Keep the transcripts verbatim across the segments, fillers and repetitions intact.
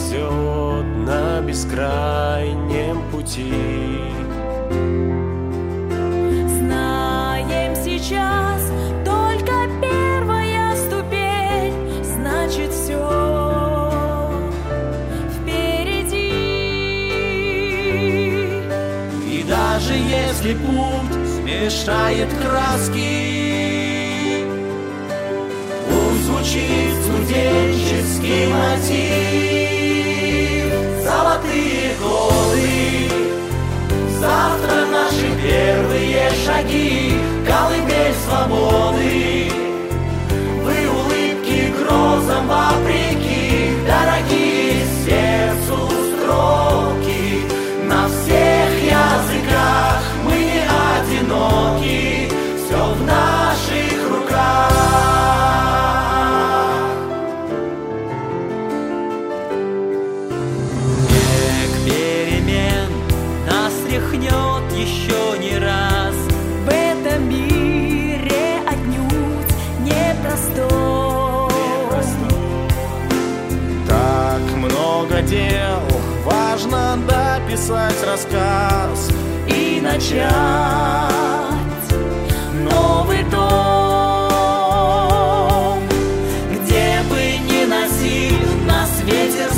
везет на бескрайнем пути. Знаем сейчас только первая ступень, значит все впереди. И даже если путь смешает краски, пусть звучит студенческий мотив. Золотые годы, завтра наши первые шаги, колыбель свободы. Вы улыбки грозам вопреки, дорогие сердцу строки. На всех языках мы не одиноки, все в наших руках. Век перемен нас тряхнет еще не раз. В этом мире отнюдь непростой. Так много дел, важно дописать рассказ И начать новый дом, где бы ни носил нас ветер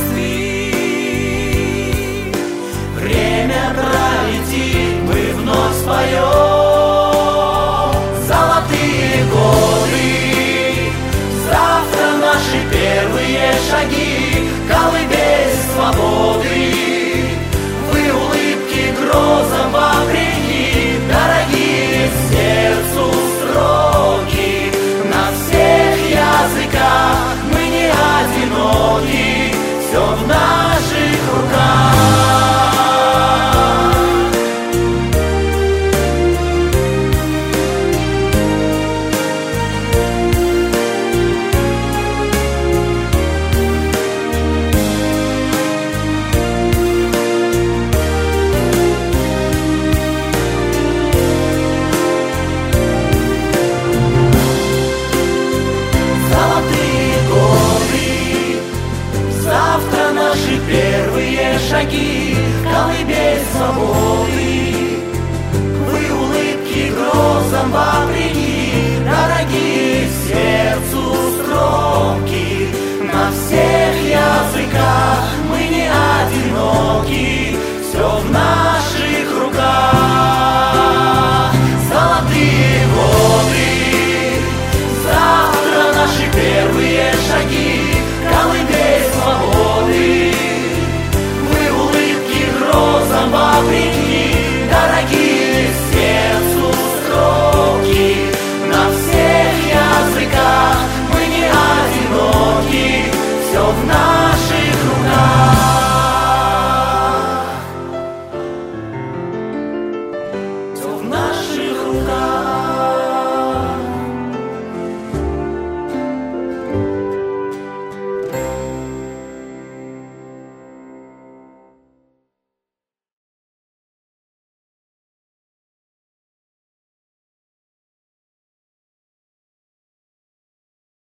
странствий. Время пролетит, мы вновь споем. Золотые годы, завтра наши первые шаги, колыбель свободы. Вы улыбки грозам вопреки, дорогие сердцу строки. На всех языках мы не одиноки, все в наших руках. Завтра наши первые шаги, колыбель свободы. Вы улыбки грозам вопреки,